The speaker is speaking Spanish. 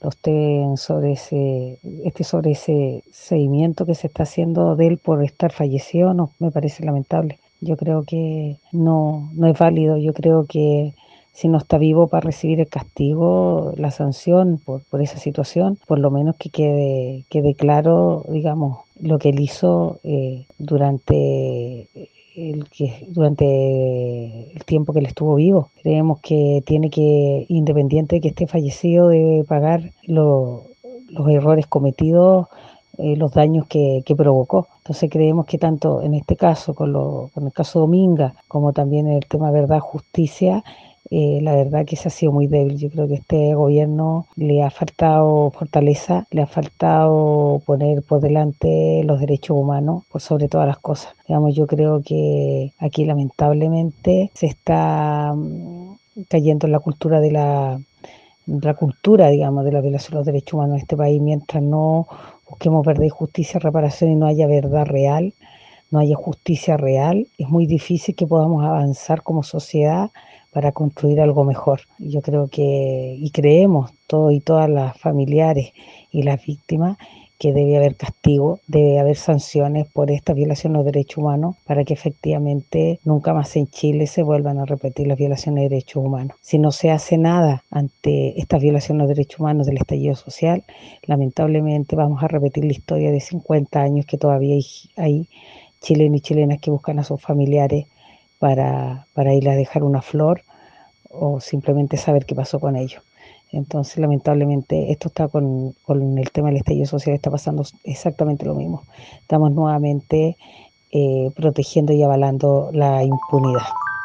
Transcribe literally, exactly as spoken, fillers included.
estén sobre ese, este sobre ese seguimiento que se está haciendo de él por estar fallecido, no, me parece lamentable. Yo creo que no, no es válido, yo creo que si no está vivo para recibir el castigo, la sanción por, por esa situación, por lo menos que quede, quede claro, digamos, lo que él hizo eh, durante el que durante el tiempo que él estuvo vivo. Creemos que tiene que, independiente de que esté fallecido, debe pagar lo, los errores cometidos, eh, los daños que, que provocó. Entonces creemos que tanto en este caso, con, lo, con el caso Dominga, como también en el tema verdad, justicia, eh, la verdad que se ha sido muy débil. Yo creo que este gobierno le ha faltado fortaleza, le ha faltado poner por delante los derechos humanos por sobre todas las cosas. Digamos, yo creo que aquí lamentablemente se está mm, cayendo en la cultura de la, la cultura, digamos, de la violación de los derechos humanos en este país, mientras no busquemos verdad y justicia, reparación y no haya verdad real, no haya justicia real, es muy difícil que podamos avanzar como sociedad para construir algo mejor. Yo creo que, y creemos todos y todas las familiares y las víctimas, que debe haber castigo, debe haber sanciones por esta violación de los derechos humanos para que efectivamente nunca más en Chile se vuelvan a repetir las violaciones de derechos humanos. Si no se hace nada ante estas violaciones de derechos humanos del estallido social, lamentablemente vamos a repetir la historia de cincuenta años que todavía hay, hay chilenos y chilenas que buscan a sus familiares para, para ir a dejar una flor o simplemente saber qué pasó con ellos. Entonces, lamentablemente, esto está con, con el tema del estallido social, está pasando exactamente lo mismo. Estamos nuevamente eh, protegiendo y avalando la impunidad.